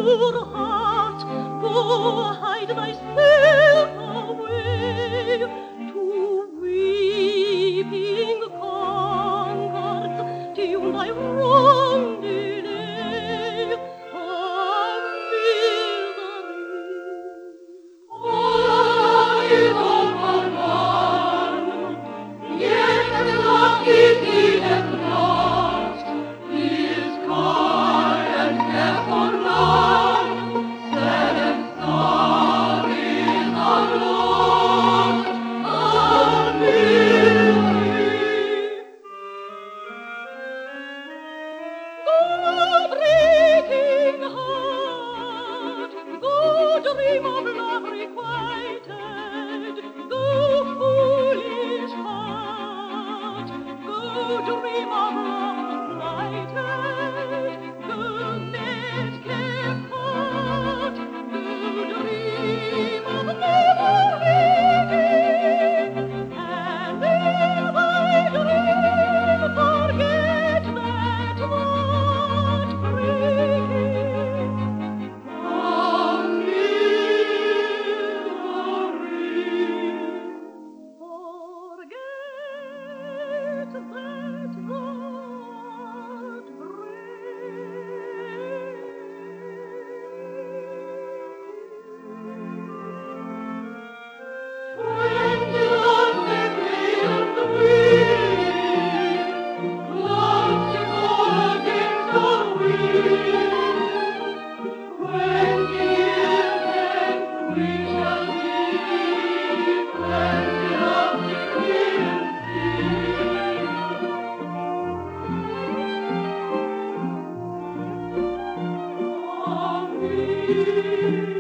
poor heart, go hide thyself away to weeping concords, tune thy wrong delay of misery. Oh, you don't want yet the lucky deed lost, is quiet, death or none, sad and sorries are lost, of misery. Go breaking heart, go dream of love requited, go foolish heart, go dream of love blighted, go madcap heart, go dream of never meeting, and in thy dream forget that what breaking of misery. Forget that what When lonely and weak, clouds fall against the wind. When years and we shall meet, plenty of sing.